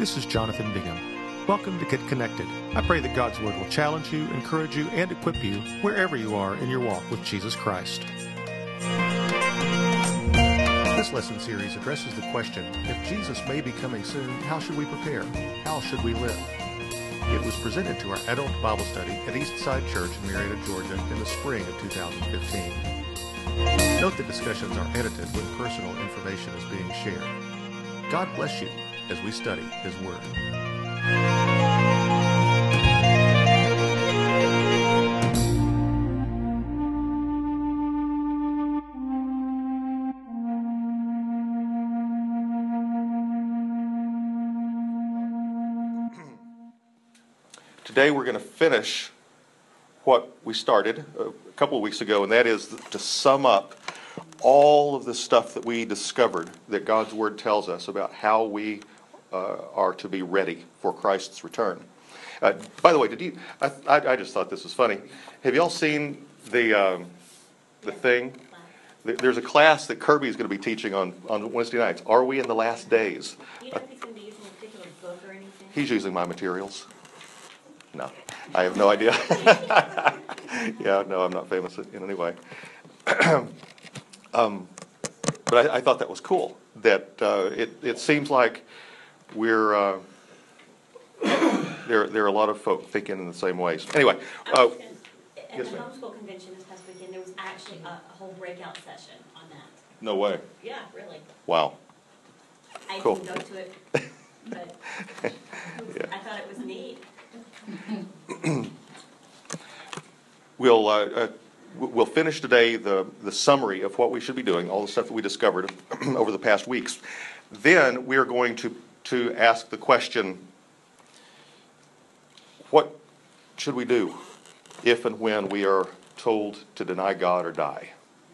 This is Jonathan Bingham. Welcome to Get Connected. I pray that God's Word will challenge you, encourage you, and equip you wherever you are in your walk with Jesus Christ. This lesson series addresses the question, if Jesus may be coming soon, how should we prepare? How should we live? It was presented to our adult Bible study at Eastside Church in Marietta, Georgia in the spring of 2015. Note that discussions are edited when personal information is being shared. God bless you as we study His Word. Today we're going to finish what we started a couple of weeks ago, and that is to sum up all of the stuff that we discovered that God's Word tells us about how we are to be ready for Christ's return. By the way, I just thought this was funny. Have y'all seen the thing? There's a class that Kirby is going to be teaching on Wednesday nights. Are we in the last days? Do you know if he's going to be using a particular book or anything? He's using my materials. No, I have no idea. Yeah, no, I'm not famous in any way. But I thought that was cool. That it seems like we're there are a lot of folk thinking in the same ways. Anyway, At yes, the ma'am. homeschool convention this past weekend, there was actually a whole breakout session on that. No way. Yeah, really. Wow. I Cool. didn't go to it, but Yeah. I thought it was neat. We'll finish today the summary of what we should be doing, all the stuff that we discovered over the past weeks. Then we're going to ask the question, what should we do if and when we are told to deny God or die?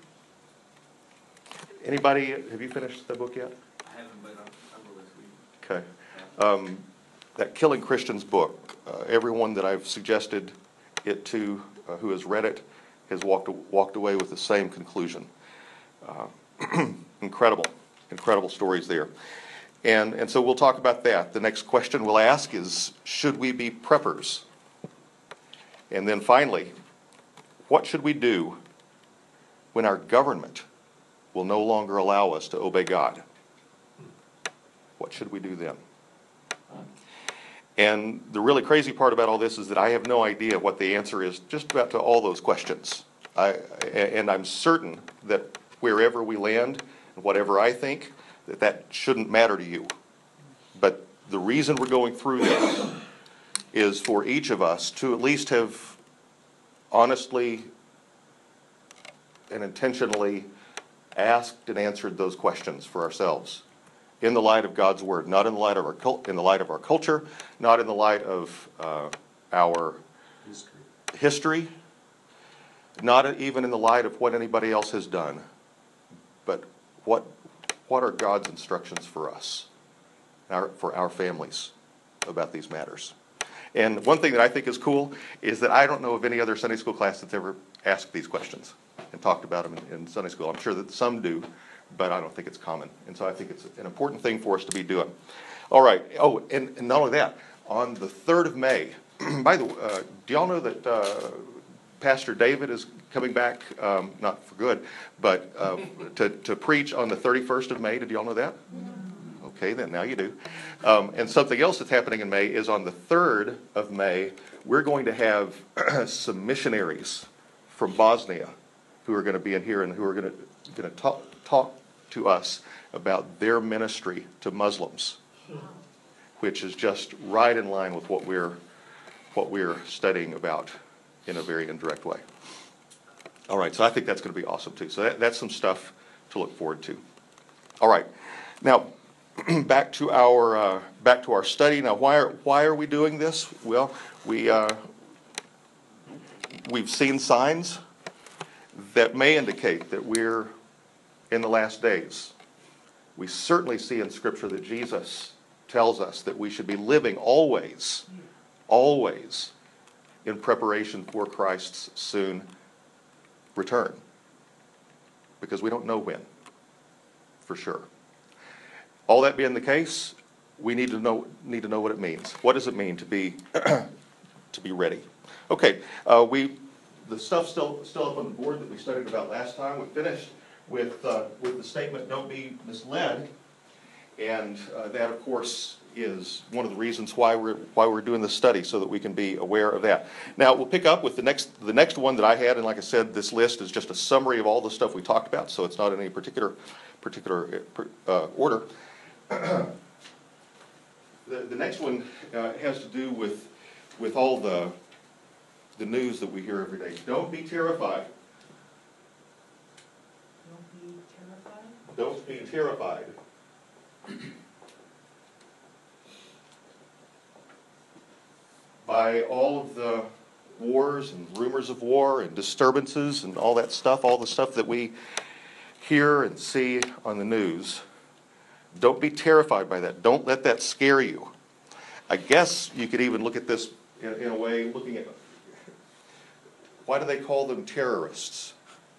Anybody, have you finished the book yet? I haven't, but I will this week. Okay. That Killing Christians book, everyone that I've suggested it to who has read it has walked away with the same conclusion. Incredible stories there. And so we'll talk about that. The next question we'll ask is, should we be preppers? And then finally, what should we do when our government will no longer allow us to obey God? What should we do then? And the really crazy part about all this is that I have no idea what the answer is just about to all those questions. And I'm certain that wherever we land, and whatever I think, that shouldn't matter to you. But the reason we're going through this is for each of us to at least have honestly and intentionally asked and answered those questions for ourselves. In the light of God's Word, not in the light of our culture, not in the light of our history, not even in the light of what anybody else has done, but what are God's instructions for us, for our families about these matters. And one thing that I think is cool is that I don't know of any other Sunday school class that's ever asked these questions and talked about them in Sunday school. I'm sure that some do, but I don't think it's common. And so I think it's an important thing for us to be doing. All right. Oh, and not only that, on the 3rd of May, by the way, do y'all know that Pastor David is coming back, not for good, but to preach on the 31st of May? Did y'all know that? Okay, then now you do. And something else that's happening in May is on the 3rd of May, we're going to have some missionaries from Bosnia who are going to be in here and who are going to talk to us about their ministry to Muslims, which is just right in line with what we're studying about in a very indirect way. All right, so I think that's going to be awesome too. So that's some stuff to look forward to. All right, now back to our study. Now, why are we doing this? Well, we've seen signs that may indicate that we're in the last days. We certainly see in Scripture that Jesus tells us that we should be living always in preparation for Christ's soon return, because we don't know when, for sure. All that being the case, we need to know what it means. What does it mean to be to be ready? Okay, the stuff's still up on the board that we studied about last time. We finished with the statement, "Don't be misled," and that, of course, is one of the reasons why we're doing this study, so that we can be aware of that. Now we'll pick up with the next one that I had, and like I said, this list is just a summary of all the stuff we talked about, so it's not in any particular order. The next one has to do with all the news that we hear every day. Don't be terrified. Don't be terrified? Don't be terrified. By all of the wars and rumors of war and disturbances and all that stuff, all the stuff that we hear and see on the news, don't be terrified by that. Don't let that scare you. I guess you could even look at this in a way, looking at, why do they call them terrorists?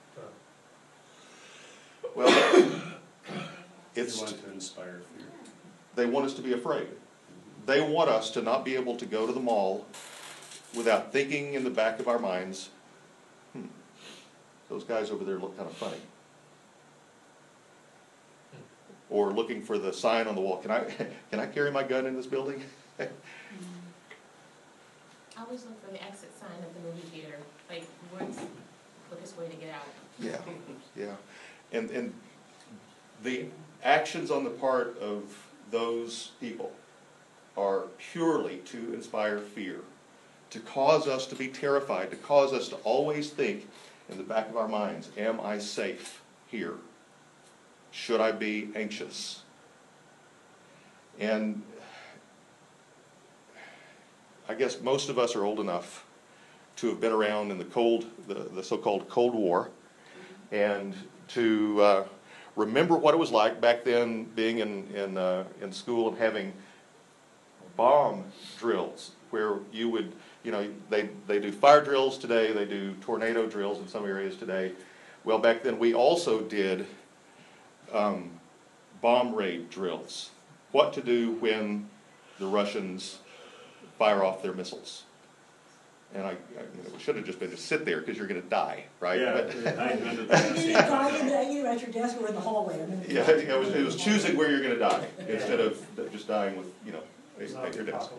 Well, it's They want to inspire fear. They want us to be afraid. They want us to not be able to go to the mall without thinking in the back of our minds, those guys over there look kind of funny. Or looking for the sign on the wall, can I carry my gun in this building? I always look for the exit sign at the movie theater, like what's the quickest way to get out? Yeah. And the actions on the part of those people are purely to inspire fear, to cause us to be terrified, to cause us to always think in the back of our minds, am I safe here? Should I be anxious? And I guess most of us are old enough to have been around in the so-called Cold War, and to remember what it was like back then, being in school and having bomb drills where you would, they do fire drills today, they do tornado drills in some areas today. Well, back then we also did bomb raid drills. What to do when the Russians fire off their missiles. And it should have just been to sit there because you're going to die, right? Yeah, But, You just die either at your desk or in the hallway. yeah, it was choosing where you're going to die instead of just dying with, at your desk.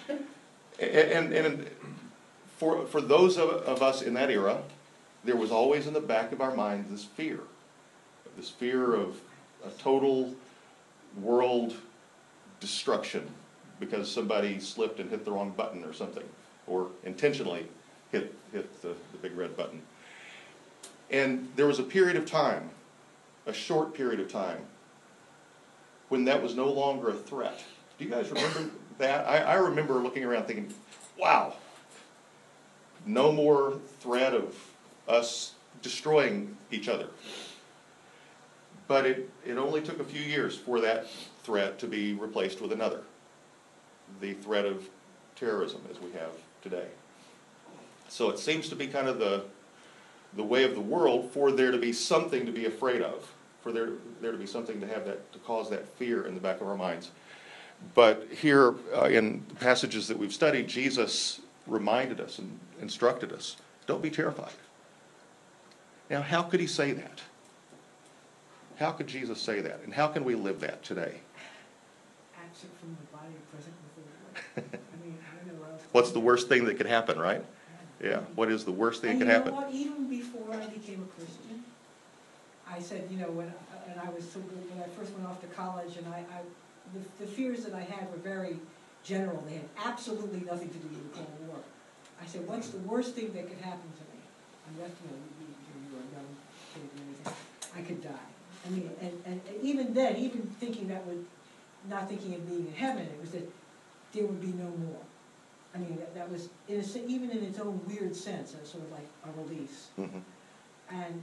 And for those of us in that era, there was always in the back of our minds this fear of a total world destruction because somebody slipped and hit the wrong button or something, or intentionally hit the big red button. And there was a period of time, a short period of time, when that was no longer a threat. Do you guys remember that? I remember looking around thinking, wow, no more threat of us destroying each other. But it only took a few years for that threat to be replaced with another. The threat of terrorism as we have today. So it seems to be kind of the way of the world for there to be something to be afraid of, for there to be something to cause that fear in the back of our minds. But here in the passages that we've studied, Jesus reminded us and instructed us, don't be terrified. Now, how could he say that? How could Jesus say that? And how can we live that today? Absent from the body, present with the Lord. I don't know what else. What's the worst thing that could happen, right? Yeah, what is the worst thing that could happen? And you know what, even before I became a Christian, I said, when I first went off to college, and the fears that I had were very general. They had absolutely nothing to do with the Cold War. I said, what's the worst thing that could happen to me? Unless, you were a young kid and everything, I could die. And even then, even thinking not thinking of being in heaven, it was that there would be no more. That was, even in its own weird sense, sort of like a release. Mm-hmm. And,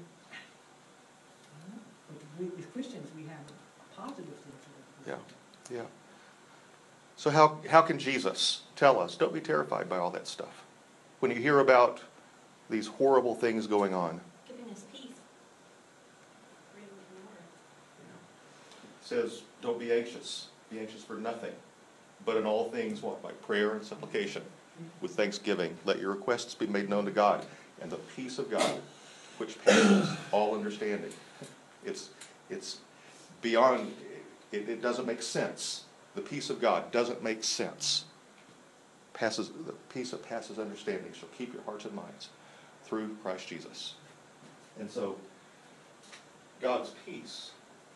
but with Christians, we have a positive thing to look for. Yeah. So how can Jesus tell us, don't be terrified by all that stuff? When you hear about these horrible things going on. Giving us peace. It says, don't be anxious. Be anxious for nothing, but in all things, what? By prayer and supplication, with thanksgiving, let your requests be made known to God, and the peace of God, which passes all understanding. It's beyond, it doesn't make sense. The peace of God doesn't make sense. The peace that passes understanding shall keep your hearts and minds through Christ Jesus. And so, God's peace.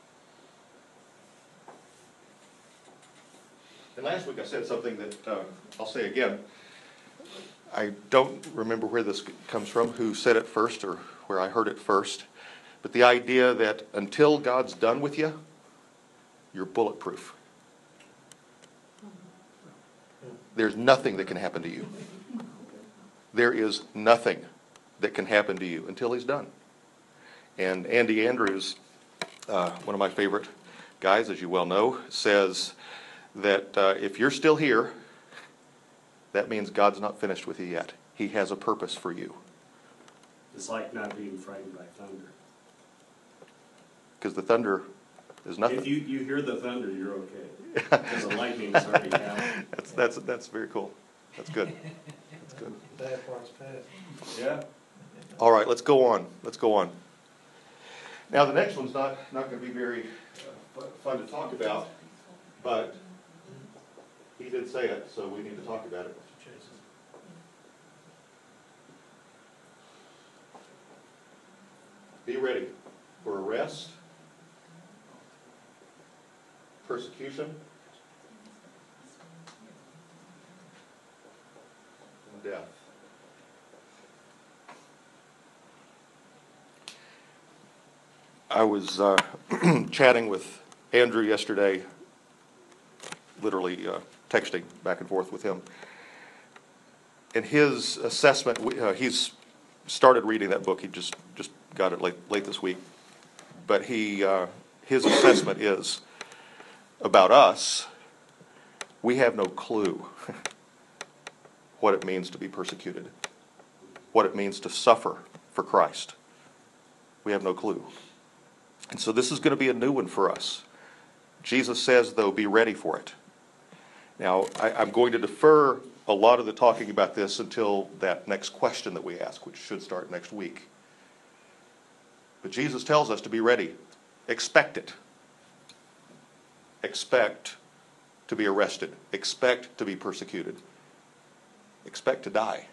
And last week I said something that I'll say again. I don't remember where this comes from, who said it first or where I heard it first. But the idea that until God's done with you, you're bulletproof. There's nothing that can happen to you. There is nothing that can happen to you until He's done. And Andy Andrews, one of my favorite guys, as you well know, says that if you're still here, that means God's not finished with you yet. He has a purpose for you. It's like not being frightened by thunder. Because the thunder is nothing. If you hear the thunder, you're okay. Because the lightning is already happening. That's very cool. That's good. That's good. Bad part's past. Yeah. All right, let's go on. Let's go on. Now the next one's not going to be very fun to talk about, but he did say it, so we need to talk about it. Be ready for arrest, persecution, and death. I was chatting with Andrew yesterday, literally texting back and forth with him. And his assessment, he's started reading that book. He just got it late this week. But his assessment is about us. We have no clue what it means to be persecuted, what it means to suffer for Christ. We have no clue. And so this is going to be a new one for us. Jesus says, though, be ready for it. Now, I'm going to defer a lot of the talking about this until that next question that we ask, which should start next week. But Jesus tells us to be ready. Expect it. Expect to be arrested. Expect to be persecuted. Expect to die.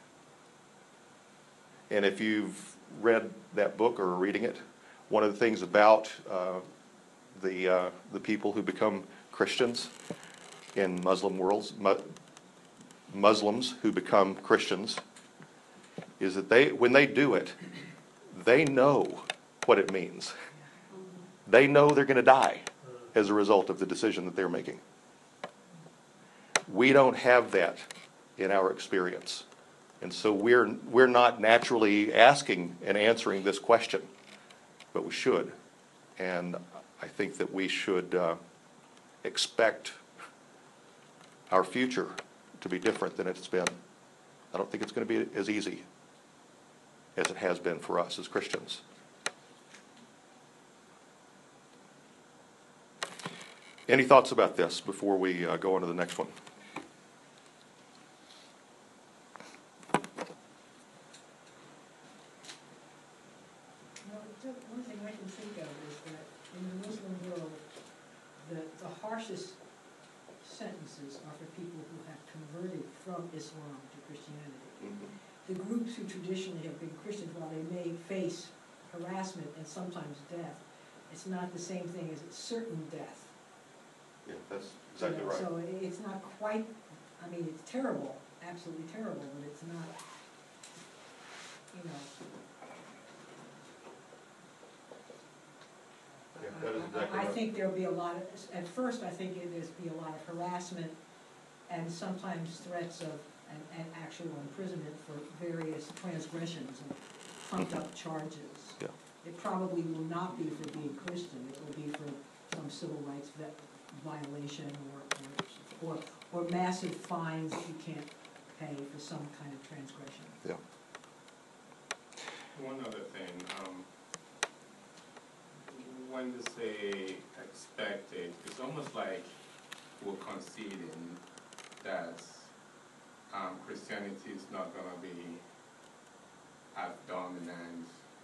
And if you've read that book or are reading it, one of the things about the people who become Christians in Muslim worlds, Muslims who become Christians, is that when they do it, they know what it means. They know they're going to die as a result of the decision that they're making. We don't have that in our experience. And so we're not naturally asking and answering this question, but we should. And I think that we should expect our future to be different than it's been. I don't think it's going to be as easy as it has been for us as Christians. Any thoughts about this before we go on to the next one? One thing I can think of is that in the Muslim world, the harshest sentences are for people who have converted from Islam to Christianity. Mm-hmm. The groups who traditionally have been Christians, while they may face harassment and sometimes death, it's not the same thing as certain death. Yeah, that's exactly right. So it's not quite, I mean, it's terrible, absolutely terrible, but it's not, Yeah, that is exactly I right. think there'll be a lot of, at first I think there's be a lot of harassment and sometimes threats of an actual imprisonment for various transgressions and pumped up charges. Yeah. It probably will not be for being Christian, it will be for some civil rights violation or massive fines that you can't pay for some kind of transgression. Yeah. One other thing, when you say expect it, it's almost like were conceding that Christianity is not going to be as dominant,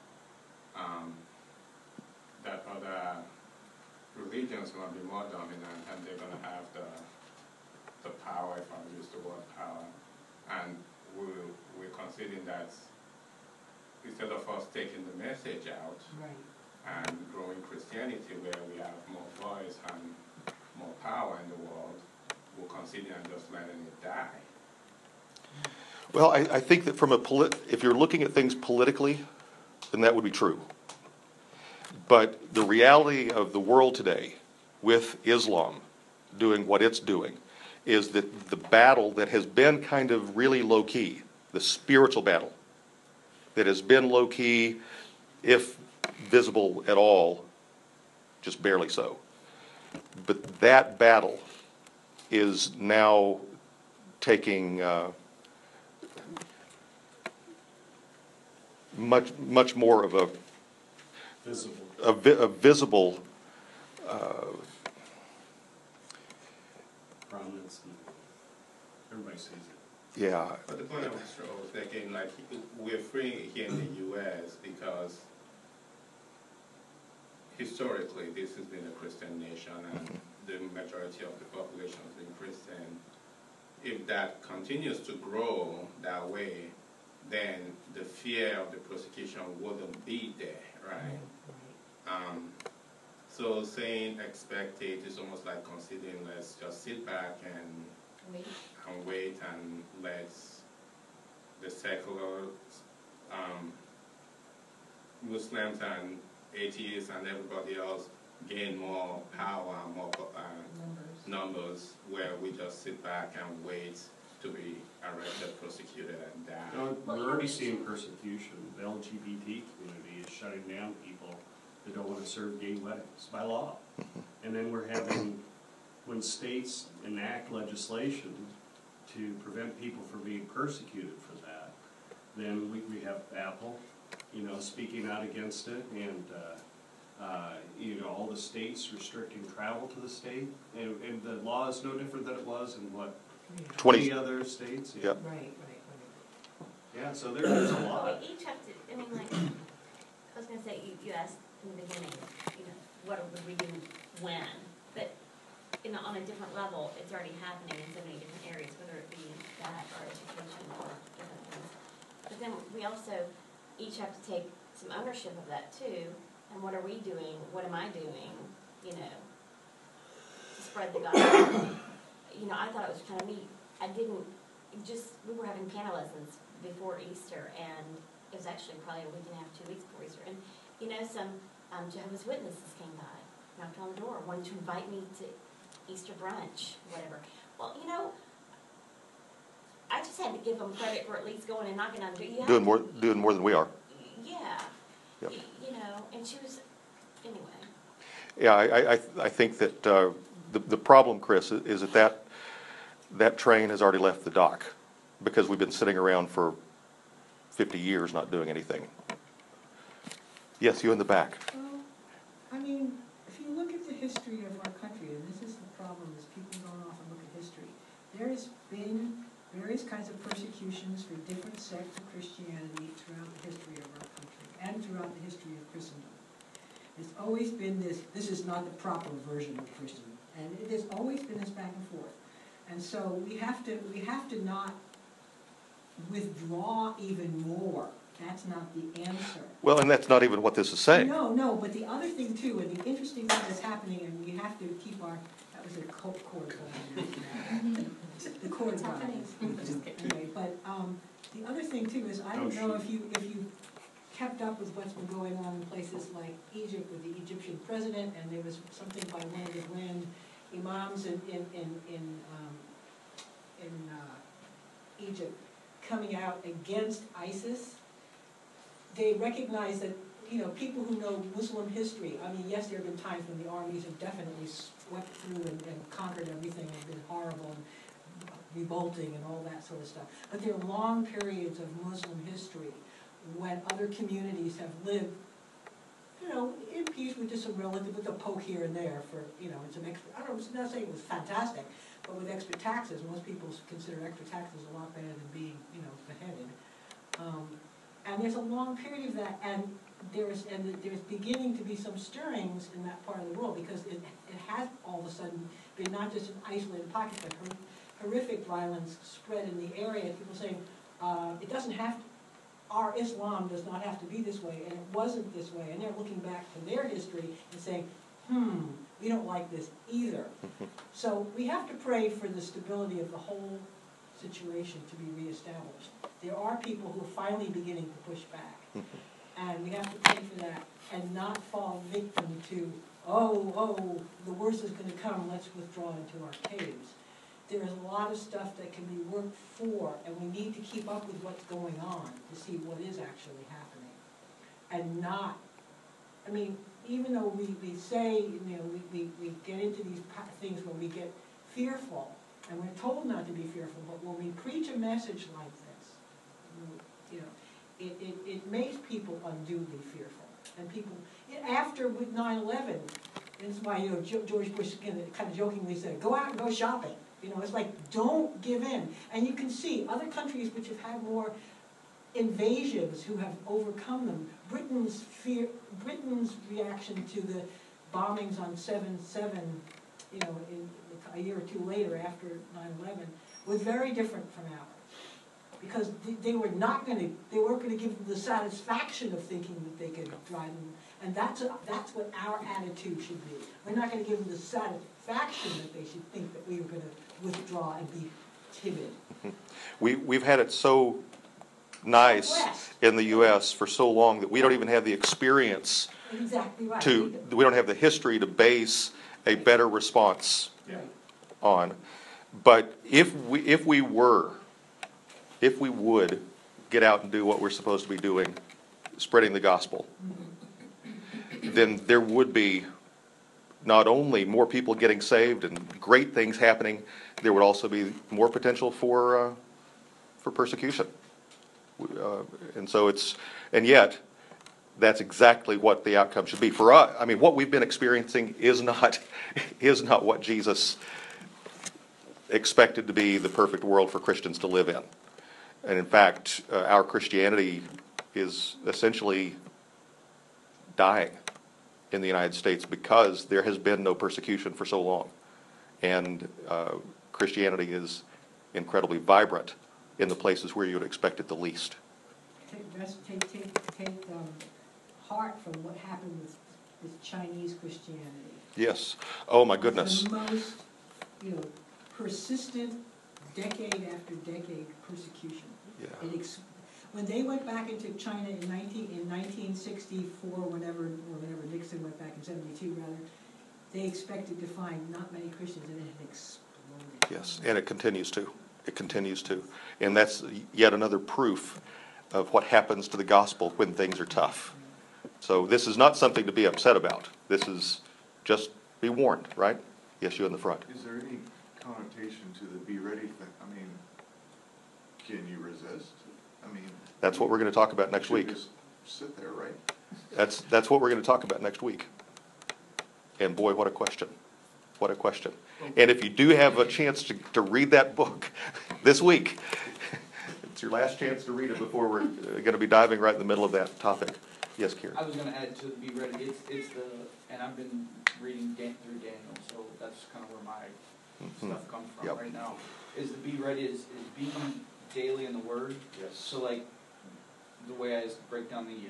that other religions are going to be more dominant, and they're going to have the power, if I use the word power. And we're conceding that instead of us taking the message out and growing Christianity where we have more voice and more power in the world, we're conceding and just letting it die. Well, I think that if you're looking at things politically, then that would be true. But the reality of the world today, with Islam doing what it's doing, is that the battle that has been kind of really low-key, the spiritual battle, that has been low-key, if visible at all, just barely so. But that battle is now taking much more of a visible prominence. Everybody sees it. Yeah. But the point I was thinking, like, we're free here in the U.S. because historically this has been a Christian nation and the majority of the population has been Christian. If that continues to grow that way, then the fear of the persecution wouldn't be there, right? So saying expect it is almost like considering let's just sit back and wait and let the secular Muslims and atheists and everybody else gain more power, more numbers, where we just sit back and wait to be arrested, prosecuted, and die. We're already seeing persecution. The LGBT community is shutting down people that don't want to serve gay weddings by law. And then we're having, when states enact legislation to prevent people from being persecuted for that, then we have Apple, speaking out against it, and all the states restricting travel to the state, and the law is no different than it was in what, 20 other states? Yeah. Right. Yeah, so there's a lot. Well, we each have to, I mean, like, I was going to say, you asked in the beginning, what would we do when? But, on a different level, it's already happening in so many different areas, whether it be that or education or different things. But then we also each have to take some ownership of that too. And what are we doing? What am I doing? To spread the gospel. I thought it was kind of neat. We were having piano lessons before Easter, and it was actually probably a week and a half, 2 weeks before Easter. And, some Jehovah's Witnesses came by, knocked on the door, wanted to invite me to Easter brunch, whatever. Well, I just had to give them credit for at least going and knocking on the door. Doing more than we are. Yeah. Yep. And she was, anyway. Yeah, I think that the problem, Chris, is that train has already left the dock because we've been sitting around for 50 years not doing anything. Yes, you in the back. Well, if you look at the history of our country, and this is the problem, is people don't often look at history. There has been various kinds of persecutions for different sects of Christianity throughout the history of our country and throughout the history of Christendom. It's always been this is not the proper version of Christendom, and it has always been this back and forth. And so we have to not withdraw even more. That's not the answer. Well, and that's not even what this is saying. No, but the other thing too, and the interesting thing that's happening, and we have to keep that was a cord going. The cord happening. Anyway, but the other thing too is, I don't know if you kept up with what's been going on in places like Egypt with the Egyptian president, and there was something by one of the grand imams in Egypt coming out against ISIS. They recognize that, people who know Muslim history, yes, there have been times when the armies have definitely swept through and conquered everything and been horrible and revolting and all that sort of stuff. But there are long periods of Muslim history when other communities have lived you know, infused with just some relative, with a poke here and there for, you know, and some extra, I don't, I'm not saying it was fantastic, but with extra taxes, most people consider extra taxes a lot better than being, you know, beheaded. And there's a long period of that, and there's beginning to be some stirrings in that part of the world, because it has all of a sudden been not just an isolated pocket, but horrific violence spread in the area. People saying, it doesn't have to, our Islam does not have to be this way, and it wasn't this way, and they're looking back to their history and saying, we don't like this either. So we have to pray for the stability of the whole situation to be reestablished. There are people who are finally beginning to push back, and we have to pray for that and not fall victim to, oh, the worst is going to come, let's withdraw into our caves. There is a lot of stuff that can be worked for, and we need to keep up with what's going on to see what is actually happening. And not, I mean, even though we say, you know, we get into these things where we get fearful, and we're told not to be fearful, but when we preach a message like this, you know, it makes people unduly fearful. And people, after with 9/11, that's why, you know, George Bush kind of jokingly said, go out and go shopping. You know, it's like, don't give in. And you can see other countries which have had more invasions who have overcome them. Britain's reaction to the bombings on 9/11, you know, a year or two later after 9/11, was very different from ours. Because they weren't going to give them the satisfaction of thinking that they could drive them. And that's what our attitude should be. We're not going to give them the satisfaction that they should think that we were going to withdraw and be timid. We've had it so nice in the U.S. for so long that we don't even have the experience Exactly right. we don't have the history to base a better response on. But if we would get out and do what we're supposed to be doing, spreading the gospel, then there would be not only more people getting saved and great things happening, there would also be more potential for persecution. And yet, that's exactly what the outcome should be. For us, I mean, what we've been experiencing is not what Jesus expected to be the perfect world for Christians to live in. And in fact, our Christianity is essentially dying in the United States because there has been no persecution for so long. And Christianity is incredibly vibrant in the places where you would expect it the least. Take heart from what happened with Chinese Christianity. Yes. Oh my goodness. The most, you know, persistent decade after decade persecution. Yeah. When they went back into China in 1964, whenever Nixon went back in 72 rather, they expected to find not many Christians, and it had exploded. Yes, and it continues to. It continues to. And that's yet another proof of what happens to the gospel when things are tough. So this is not something to be upset about. This is just be warned, right? Yes, you in the front. Is there any connotation to the be ready thing? I mean, can you resist? I mean, that's what we're going to talk about next week. Just sit there, right? That's what we're going to talk about next week. And boy, what a question. What a question. And if you do have a chance to read that book this week, it's your last chance to read it before we're going to be diving right in the middle of that topic. Yes, Kieran. I was going to add to be ready. And I've been reading through Daniel, so that's kind of where my stuff comes from right now. Is the be ready is being daily in the Word. Yes. So like the way I break down the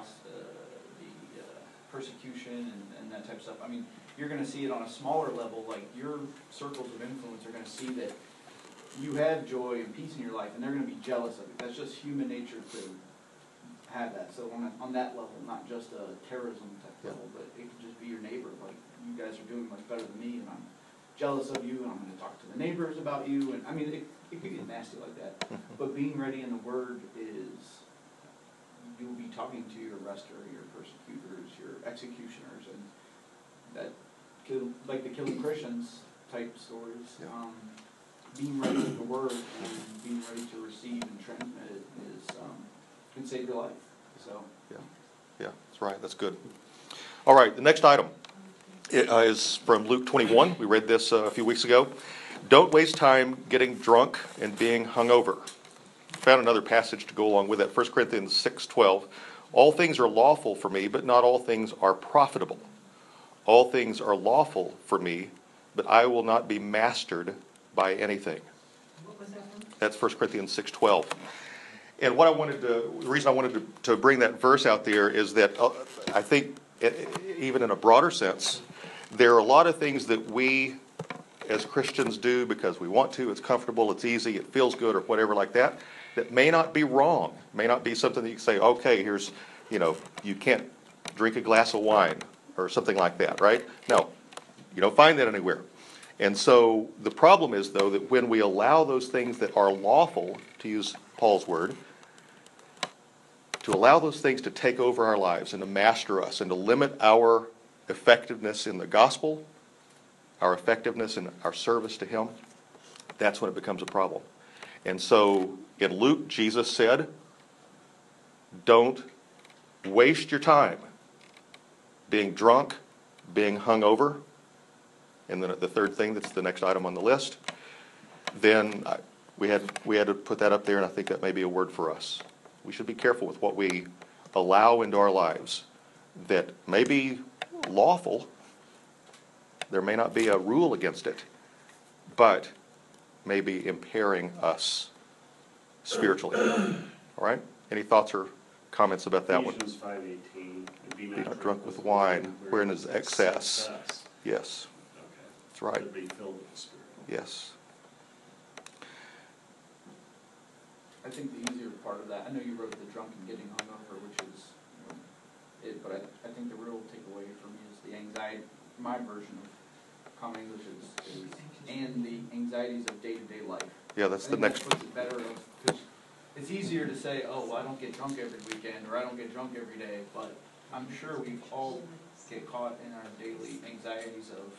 persecution and that type of stuff. I mean, you're going to see it on a smaller level. Like your circles of influence are going to see that you have joy and peace in your life, and they're going to be jealous of it. That's just human nature to have that. So on that level, not just a terrorism type level, but it could just be your neighbor. Like, you guys are doing much better than me, and I'm jealous of you, and I'm going to talk to the neighbors about you. And I mean, it could get nasty like that. But being ready in the Word is you'll be talking to your arrestor, your persecutors, your executioners, and that like the killing Christians type stories. Being ready in the Word and being ready to receive and transmit it is can save your life. So yeah, that's right. That's good. All right, the next item is from Luke 21. We read this a few weeks ago. Don't waste time getting drunk and being hungover. Found another passage to go along with that. 1 Corinthians 6:12. All things are lawful for me, but not all things are profitable. All things are lawful for me, but I will not be mastered by anything. What was that from? That's 1 Corinthians 6:12. And the reason I wanted to bring that verse out there is that I think, even in a broader sense, there are a lot of things that we as Christians do because we want to, it's comfortable, it's easy, it feels good, or whatever like that, that may not be wrong, may not be something that you can say, okay, here's, you can't drink a glass of wine, or something like that, right? No, you don't find that anywhere. And so the problem is, though, that when we allow those things that are lawful, to use Paul's word, to allow those things to take over our lives and to master us and to limit our effectiveness in the gospel, our effectiveness in our service to Him, that's when it becomes a problem. And so in Luke, Jesus said, don't waste your time being drunk, being hungover. And then the third thing, that's the next item on the list, then we had to put that up there, and I think that may be a word for us. We should be careful with what we allow into our lives that may be lawful. There may not be a rule against it, but may be impairing us spiritually. All right? Any thoughts or comments about that one? Ephesians 5:18. Be not drunk with wine, wherein is excess. Yes, Okay. that's right. To be filled with the Spirit. Yes. I think the easier part of that, I know you wrote the drunk and getting hungover, which is it, but I think the real takeaway for me is the anxiety. My version of common English is and the anxieties of day-to-day life. Yeah, that's the next one. Puts it better, because it's easier to say, oh, well, I don't get drunk every weekend, or I don't get drunk every day, but I'm sure we all get caught in our daily anxieties of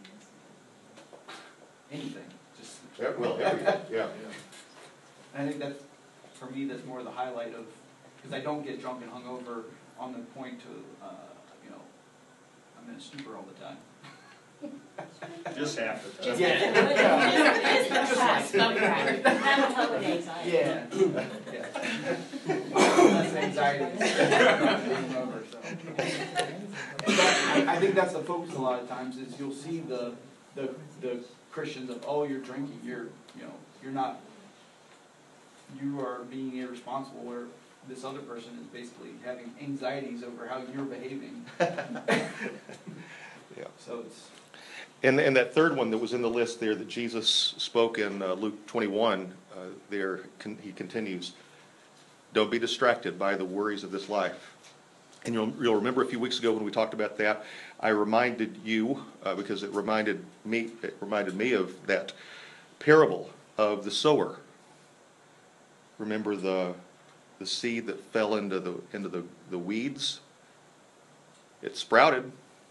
anything. Just yeah. And I think that's, for me, that's more the highlight of, because I don't get drunk and hungover on the point to, I'm in a stupor all the time. Just half the time. Just Yeah. Have a couple days on it. Yeah. Less anxiety. Hungover, so. I think that's the focus a lot of times, is you'll see the Christians of, oh, you're drinking, you're not, you are being irresponsible, where this other person is basically having anxieties over how you're behaving. Yeah. So it's... And that third one that was in the list there that Jesus spoke in Luke 21, he continues, don't be distracted by the worries of this life. And you'll remember a few weeks ago when we talked about that, I reminded you, because it reminded me of that parable of the sower. Remember the seed that fell into the weeds? It sprouted,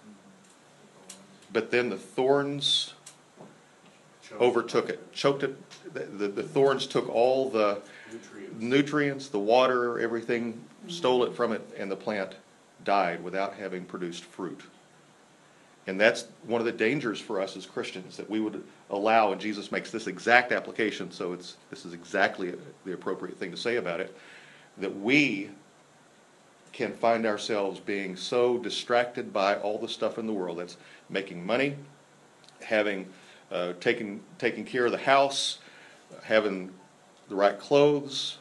but then the thorns overtook it, choked it. The thorns took all the nutrients, the water, everything, stole it from it, and the plant died without having produced fruit. And that's one of the dangers for us as Christians, that we would allow, and Jesus makes this exact application, so this is exactly the appropriate thing to say about it, that we can find ourselves being so distracted by all the stuff in the world that's making money, having taking care of the house, having the right clothes.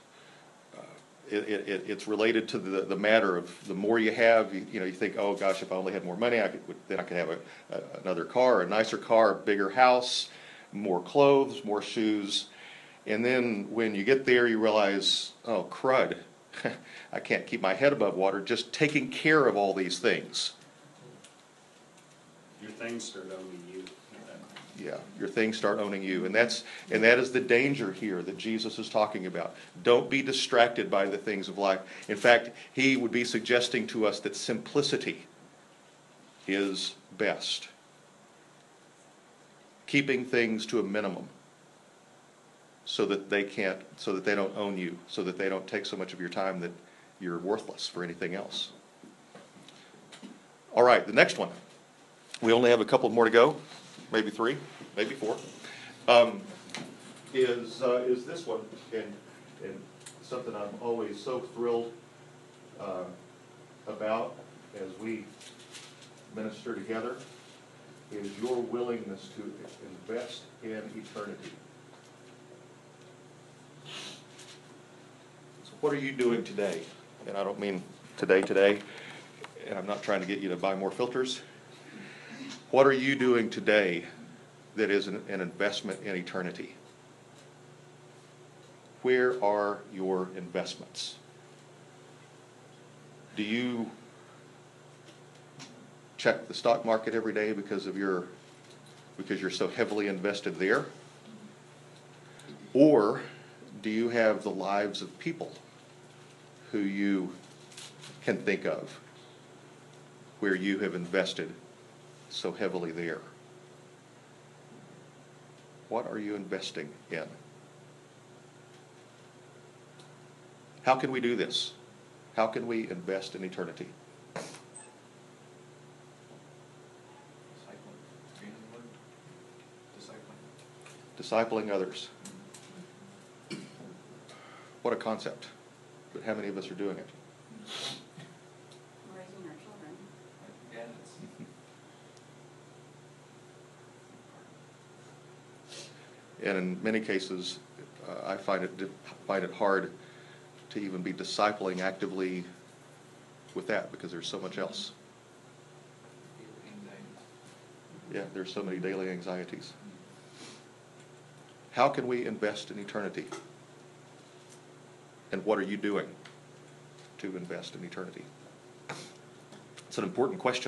It's related to the matter of the more you have, you think, oh gosh, if I only had more money, then I could have another car, a nicer car, a bigger house, more clothes, more shoes. And then when you get there, you realize, oh crud, I can't keep my head above water just taking care of all these things. Your things start owning you. Yeah, your things start owning you. And that is the danger here that Jesus is talking about. Don't be distracted by the things of life. In fact, he would be suggesting to us that simplicity is best. Keeping things to a minimum so that they don't own you, so that they don't take so much of your time that you're worthless for anything else. All right, the next one. We only have a couple more to go, maybe 3, maybe 4. Is this one, and something I'm always so thrilled about as we minister together, is your willingness to invest in eternity. So what are you doing today? And I don't mean today, and I'm not trying to get you to buy more filters. What are you doing today that is an investment in eternity? Where are your investments? Do you check the stock market every day because you're so heavily invested there? Or do you have the lives of people who you can think of where you have invested so heavily there? What are you investing in? How can we do this? How can we invest in eternity? Discipling others. What a concept. But how many of us are doing it? Raising our children. Yeah, that's. And in many cases, I find it hard to even be discipling actively with that because there's so much else. Yeah, there's so many daily anxieties. How can we invest in eternity? And what are you doing to invest in eternity? It's an important question,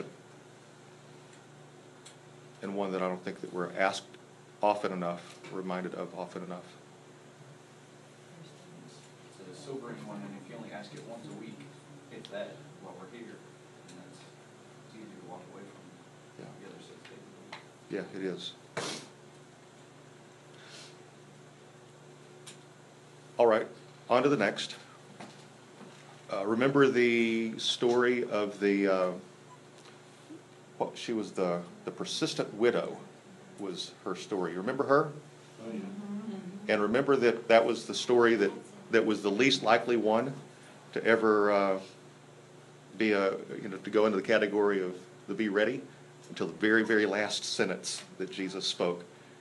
and one that I don't think that we're asked often enough, reminded of often enough. It's a sobering one, and if you only ask it once a week, it's that while we're here, and it's easy to walk away from the other 6 days of the week. Yeah, it is. All right, on to the next. Remember the story of she was the persistent widow was her story. You remember her? Oh, yeah. And remember that was the story that was the least likely one to ever to go into the category of the be ready until the very, very last sentence that Jesus spoke.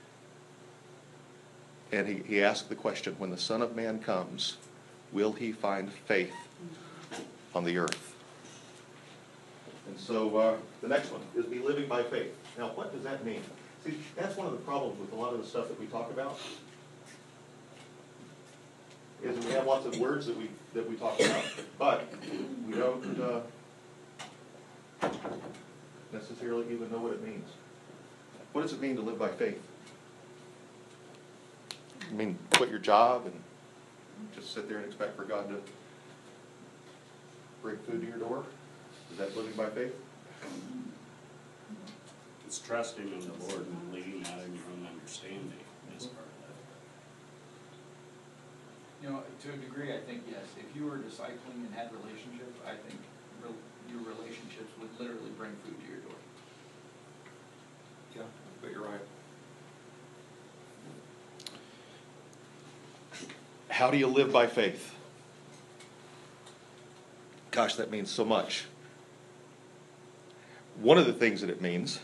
And he asked the question, when the Son of Man comes, will he find faith on the earth? And so the next one is be living by faith. Now, what does that mean? See, that's one of the problems with a lot of the stuff that we talk about, is we have lots of words that we talk about, but we don't necessarily even know what it means. What does it mean to live by faith? I mean, quit your job and just sit there and expect for God to bring food to your door? Is that living by faith? It's trusting in the Lord and leading out in your own understanding is part of that. You know, to a degree, I think, yes. If you were discipling and had relationships, I think your relationships would literally bring food to your door. Yeah, but you're right. How do you live by faith? Gosh, that means so much. One of the things that it means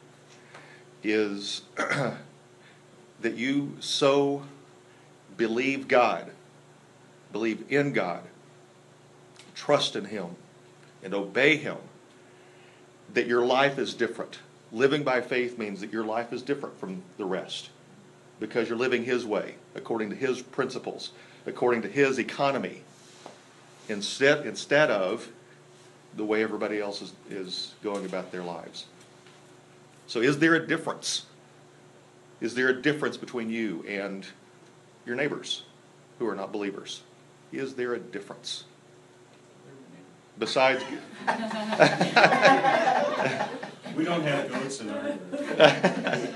is that you so believe God, believe in God, trust in Him, and obey Him, that your life is different. Living by faith means that your life is different from the rest because you're living His way, according to His principles, according to His economy, instead of the way everybody else is going about their lives. So is there a difference? Is there a difference between you and your neighbors who are not believers? Is there a difference? Besides... We don't have goats in our yard.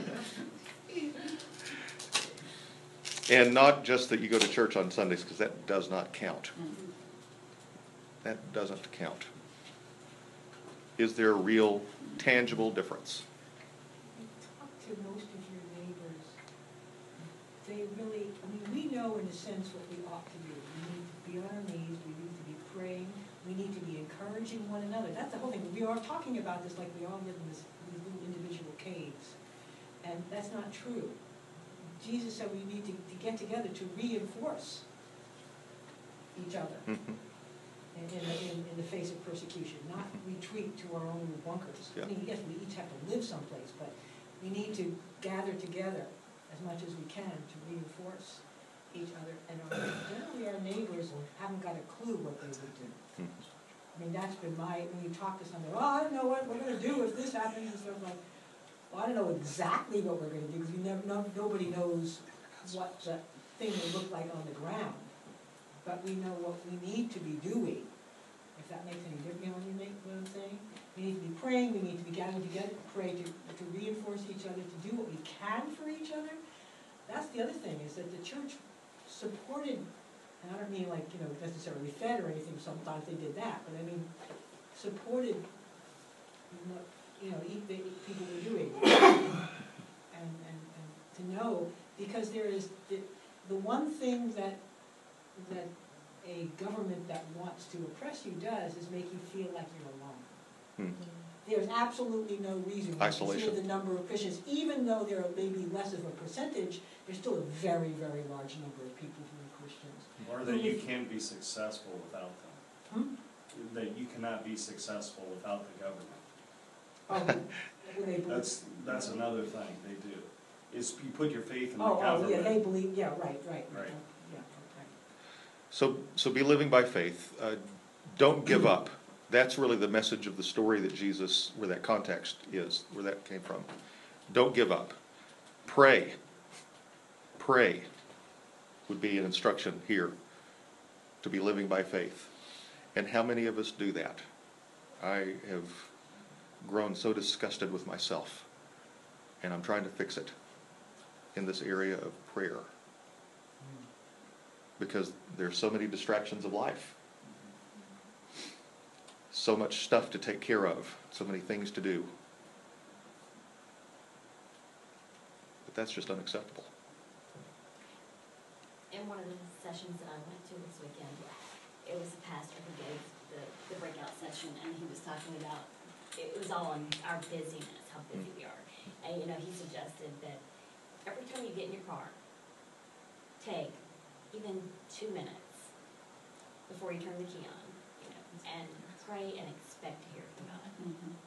And not just that you go to church on Sundays, because that does not count. That doesn't count. Is there a real, tangible difference? Talk to most of your neighbors. They really, I mean, we know in a sense what we ought to do. We need to be on our knees, we need to be praying, we need to be encouraging one another. That's the whole thing. We are talking about this like we all live in these little individual caves. And that's not true. Jesus said we need to get together to reinforce each other in the face of persecution, not retreat to our own bunkers. Yeah. I mean, yes, we each have to live someplace, but we need to gather together as much as we can to reinforce each other. And generally our neighbors haven't got a clue what they would do. I mean, that's been when you talk to somebody, I don't know what we're going to do if this happens, and stuff like, well, I don't know exactly what we're going to do, because nobody knows what the thing will look like on the ground. But we know what we need to be doing, if that makes any difference. You know what I'm saying? We need to be praying, we need to be gathering together to pray, to reinforce each other, to do what we can for each other. That's the other thing, is that the church supported, and I don't mean like, necessarily fed or anything, sometimes they did that, but I mean, supported what, people were doing. and to know, because there is, the one thing that a government that wants to oppress you does is make you feel like you're alone. There's absolutely no reason. Isolation. Consider the number of Christians, even though there are maybe less of a percentage, there's still a very, very large number of people who are Christians. Or that you can't be successful without them. That you cannot be successful without the government. That's another thing they do. Is you put your faith in the government. Yeah, they believe, yeah, right. Right. Yeah, right. So be living by faith. Don't give up. That's really the message of the story that Jesus, where that context is, where that came from. Don't give up. Pray. Pray would be an instruction here, to be living by faith. And how many of us do that? I have grown so disgusted with myself, and I'm trying to fix it in this area of prayer, because there's so many distractions of life, so much stuff to take care of, so many things to do. But that's just unacceptable. In one of the sessions that I went to this weekend, it was a pastor who gave the breakout session, and he was talking about, it was all on our busyness, how busy we are. And, he suggested that every time you get in your car, take even 2 minutes before you turn the key on, and pray and expect to hear from God.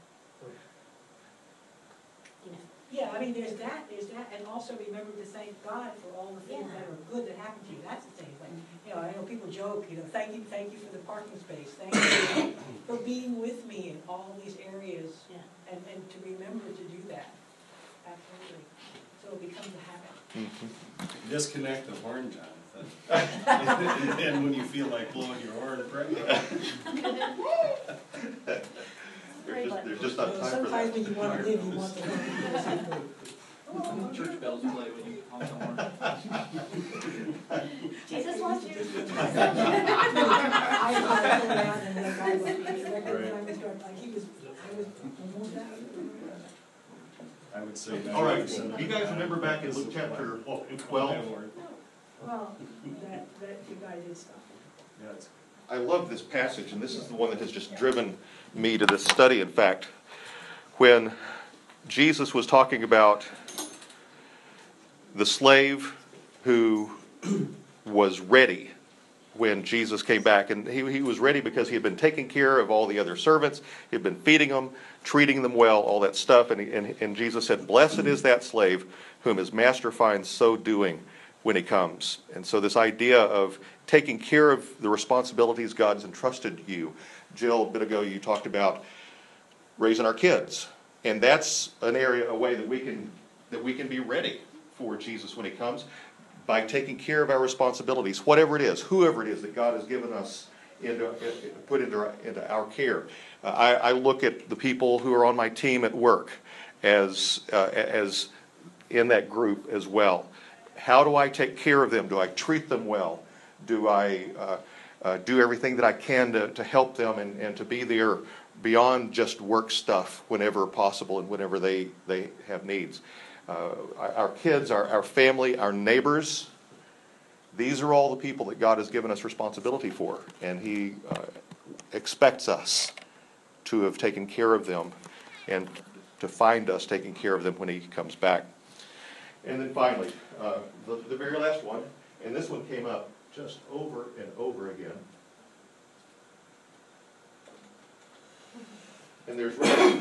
Yeah, I mean, there's that, and also remember to thank God for all the things that are good that happen to you. That's the thing. Like, I know people joke, thank you for the parking space. Thank you for being with me in all these areas, and to remember to do that. Absolutely. So it becomes a habit. Disconnect the horn, Jonathan. And when you feel like blowing your horn, pray. There's just not time for that. Sometimes when you want to live, you want to live. Church bells play when you honk the horn. Jesus wants you. I would say that. All right, you guys remember back in Luke chapter 12? Well, that you guys did stuff. Yeah, it's I love this passage, and this is the one that has just driven me to this study, in fact. When Jesus was talking about the slave who was ready when Jesus came back, and he was ready because he had been taking care of all the other servants, he had been feeding them, treating them well, all that stuff, and Jesus said, "Blessed is that slave whom his master finds so doing when he comes." And so this idea of taking care of the responsibilities God's entrusted you. Jill, a bit ago, you talked about raising our kids, and that's an area, a way that we can be ready for Jesus when he comes, by taking care of our responsibilities, whatever it is, whoever it is that God has given us put into our care. I look at the people who are on my team at work as in that group as well. How do I take care of them? Do I treat them well? Do I do everything that I can to help them and to be there beyond just work stuff whenever possible and whenever they have needs. Our kids, our family, our neighbors, these are all the people that God has given us responsibility for, and He expects us to have taken care of them and to find us taking care of them when He comes back. And then finally, the very last one, and this one came up just over and over again. And there's really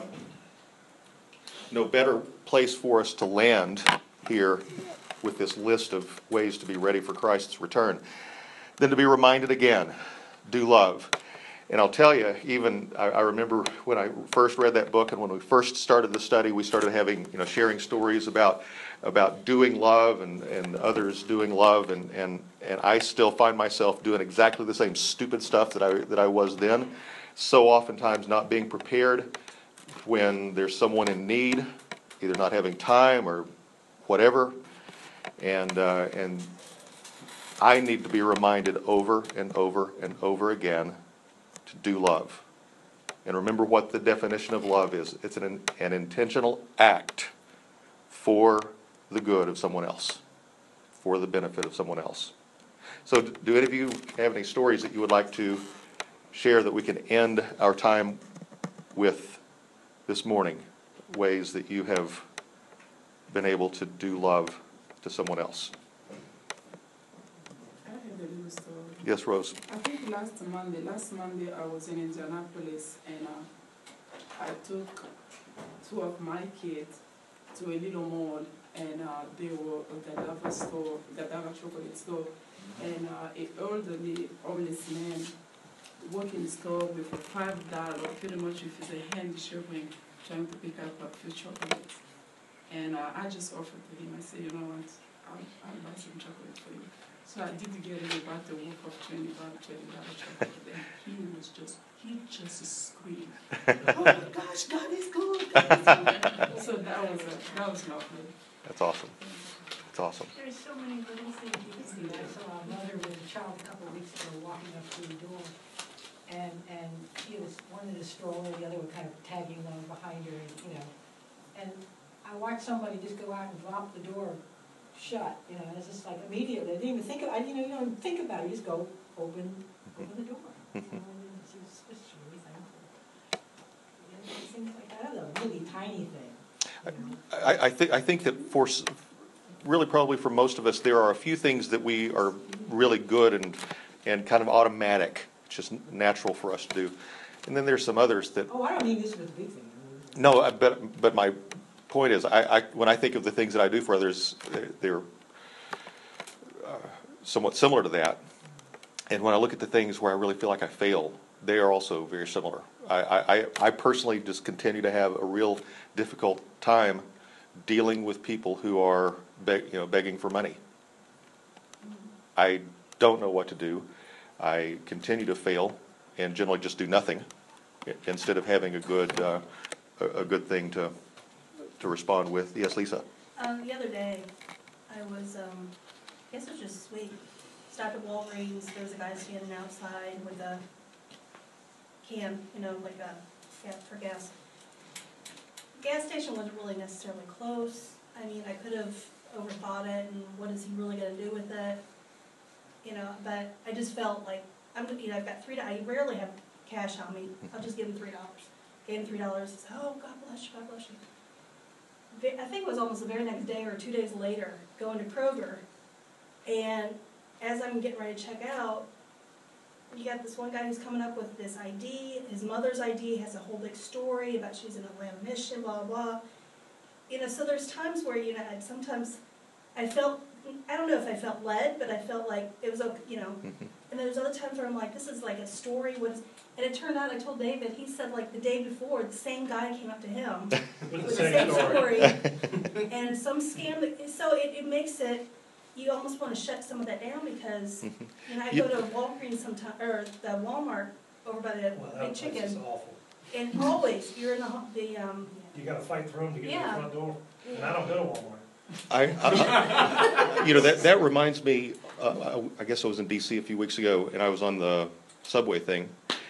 no better place for us to land here with this list of ways to be ready for Christ's return than to be reminded again, do love. And I'll tell you, even I remember when I first read that book, and when we first started the study, we started having, sharing stories about doing love and others doing love, and I still find myself doing exactly the same stupid stuff that I was then. So oftentimes not being prepared when there's someone in need, either not having time or whatever, and I need to be reminded over and over and over again to do love. And remember what the definition of love is. It's an intentional act for the good of someone else, for the benefit of someone else. So do any of you have any stories that you would like to share that we can end our time with this morning? Ways that you have been able to do love to someone else. I have a little story. Yes, Rose. I think last Monday I was in Indianapolis, and I took two of my kids to a little mall, and they were at the Dava store, the Dava chocolate store, and an elderly homeless man working in the store with $5, pretty much with his hand shivering, trying to pick up a few chocolates. And I just offered to him. I said, you know what, I'll buy some chocolate for you. So I did get him about the work of $20 chocolate. And he just screamed, oh my gosh, God is good, God is good. So that was lovely. That's awesome. That's awesome. There's so many little things you can do. I saw a mother with a child a couple of weeks ago walking up through the door, and she was, one in a stroller, the other one kind of tagging along behind her, and I watched somebody just go out and drop the door shut, and it's just like immediately, I didn't even think of, you don't even think about it, you just go open the door. She was just really thankful. Things like that, a really tiny thing. I think that really probably for most of us, there are a few things that we are really good and kind of automatic. It's just natural for us to do. And then there's some others that... Oh, I don't mean this was a big thing. No, but my point is, when I think of the things that I do for others, they're somewhat similar to that. And when I look at the things where I really feel like I fail, they are also very similar. I personally just continue to have a real difficult time dealing with people who are begging for money. I don't know what to do. I continue to fail and generally just do nothing instead of having a good thing to respond with. Yes, Lisa. The other day, I was, I guess it was just sweet. Stopped at Walgreens. There was a guy standing outside with a can, like for gas. The gas station wasn't really necessarily close. I mean, I could have overthought it, and what is he really going to do with it? But I just felt like I've got $3. I rarely have cash on me. I'll just give him $3. Gave him $3. He said, "Oh, God bless you, God bless you." I think it was almost the very next day or 2 days later, going to Kroger, and as I'm getting ready to check out, you got this one guy who's coming up with this ID. His mother's ID has a whole big story about she's in Atlanta mission, blah, blah, blah. So there's times where, sometimes I felt, I don't know if I felt led, but I felt like it was, and then there's other times where I'm like, this is like a story. And it turned out, I told David, he said like the day before, the same guy came up to him with the same story. And some scam, so it makes it, you almost want to shut some of that down because, I go to Walgreens sometimes, or the Walmart over by the Big Chicken. That's awful. And always, you're in the You gotta fight through them to get to the front door. Yeah. And I don't go to Walmart. That reminds me, I guess I was in D.C. a few weeks ago, and I was on the subway thing.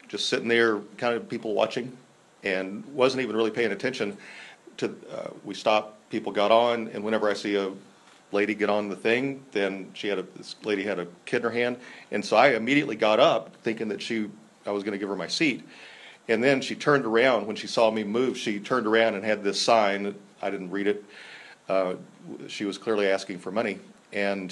just sitting there, kind of people watching, and wasn't even really paying attention to, we stopped, people got on, and whenever I see a lady get on the thing, then this lady had a kid in her hand, and so I immediately got up thinking that I was going to give her my seat. And then she turned around when she saw me move. She turned around and had this sign. I didn't read it. She was clearly asking for money, and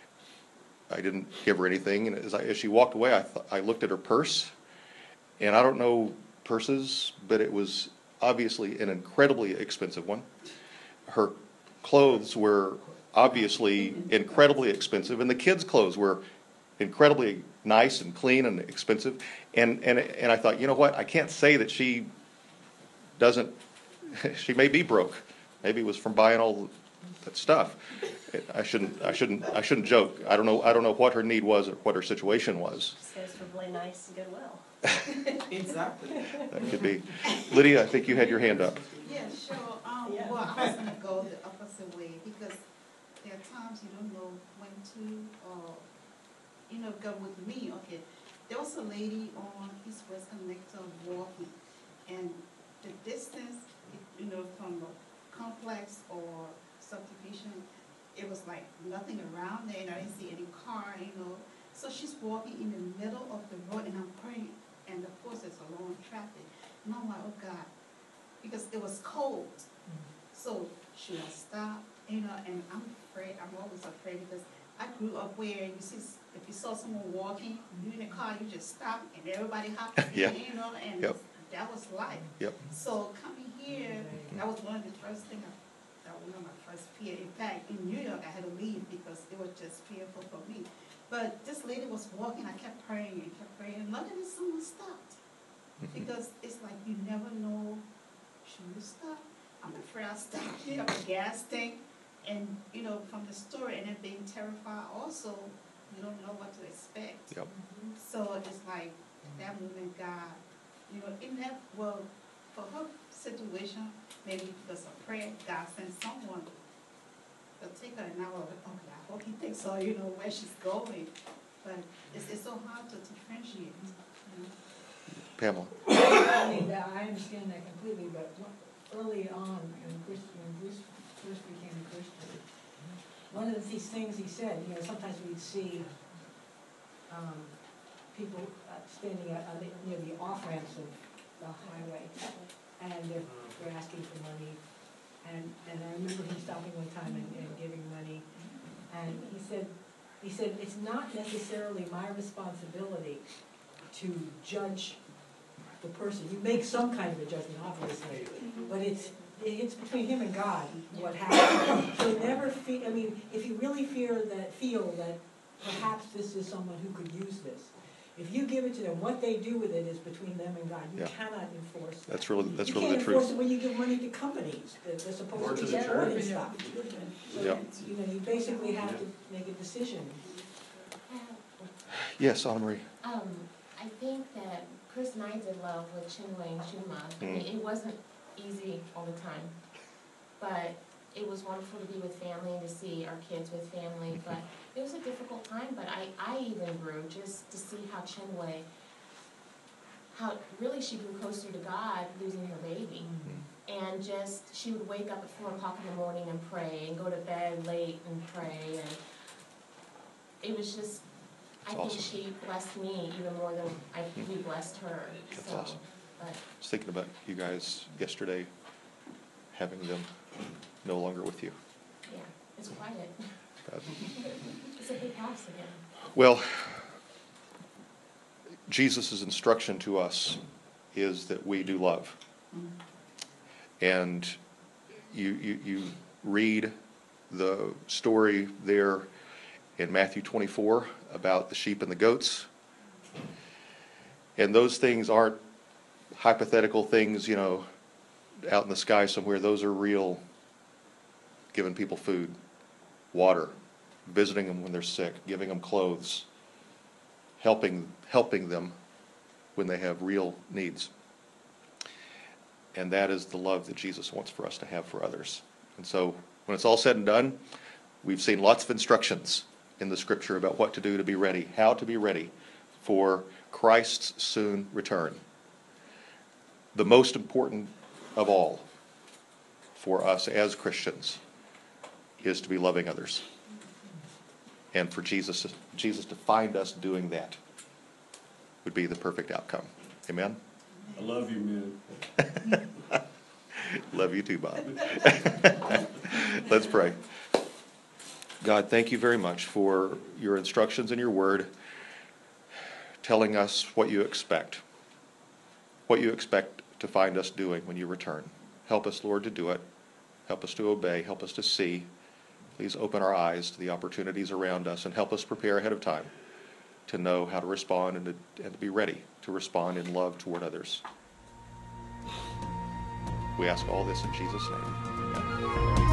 I didn't give her anything. And as she walked away, I looked at her purse, and I don't know purses, but it was obviously an incredibly expensive one. Her clothes were obviously incredibly expensive, and the kids' clothes were incredibly nice and clean and expensive. And I thought, you know what? I can't say that she doesn't. She may be broke. Maybe it was from buying all that stuff. I shouldn't joke. I don't know what her need was or what her situation was. Says for really nice and goodwill. Exactly. That could be. Lydia, I think you had your hand up. Yeah, sure. Well, I was going to go the opposite way because there are times you don't know when to, go with me. Okay, there was a lady on East West Connector walking, and the distance, from the complex or subdivision, it was like nothing around there, and I didn't see any car, So she's walking in the middle of the road, and I'm praying, and of course there's a long traffic. And I'm like, oh God, because it was cold. So should I stop? And I'm afraid, I'm always afraid because I grew up where if you saw someone walking, you in a car, you just stop and everybody hopped Yeah. in, and Yep. that was life. Yep. So coming here, that was one of the first things, that was one of my first fear. In fact, in New York, I had to leave because it was just fearful for me. But this lady was walking, I kept praying, and luckily someone stopped. Because it's like you never know, should you stop? I'm afraid I'll stop here at a gas tank, and from the story, and then being terrified also, you don't know what to expect. Yep. So it's like that moment, God, for her situation, maybe because of prayer, God sent someone to take her, and I was like, okay, I hope he takes her, where she's going. But it's so hard to differentiate. Pamela. I understand that completely, but early on, when Bruce first became a Christian, one of these things he said, sometimes we'd see people standing near the off-ramps of the highway, and they're asking for money, and I remember him stopping one time and giving money, and he said, it's not necessarily my responsibility to judge the person. You make some kind of a judgment, obviously, but it's between him and God what happens. So never if you really feel that perhaps this is someone who could use this, if you give it to them, what they do with it is between them and God. You cannot enforce that. That's really the You truth. can't enforce it when you give money to companies that they're supposed to be supporting stuff. So you basically have to make a decision. Yes, Anna Marie. I think that Chris and I did love with Chinwe and Chuma. I mean, it wasn't easy all the time, but it was wonderful to be with family and to see our kids with family. But it was a difficult time, but I even grew just to see how Chinwe, how really she grew closer to God losing her baby. And just, she would wake up at 4 o'clock in the morning and pray, and go to bed late and pray, and it was just, I think she blessed me even more than we blessed her. That's so, awesome. But, I was thinking about you guys yesterday, having them no longer with you. yeah, it's quiet. It's a big house again. Well, Jesus' instruction to us is that we do love. And you read the story there in Matthew 24 about the sheep and the goats. And those things aren't hypothetical things, out in the sky somewhere. Those are real, giving people food, water, visiting them when they're sick, giving them clothes, helping them when they have real needs. And that is the love that Jesus wants for us to have for others. And so when it's all said and done, we've seen lots of instructions in the scripture about what to do to be ready, how to be ready for Christ's soon return. The most important of all for us as Christians is to be loving others. And for Jesus to find us doing that would be the perfect outcome. Amen? I love you, man. Love you too, Bob. Let's pray. God, thank you very much for your instructions and your word, telling us what you expect to find us doing when you return. Help us, Lord, to do it. Help us to obey. Help us to see. Please open our eyes to the opportunities around us and help us prepare ahead of time to know how to respond and to be ready to respond in love toward others. We ask all this in Jesus' name. Amen.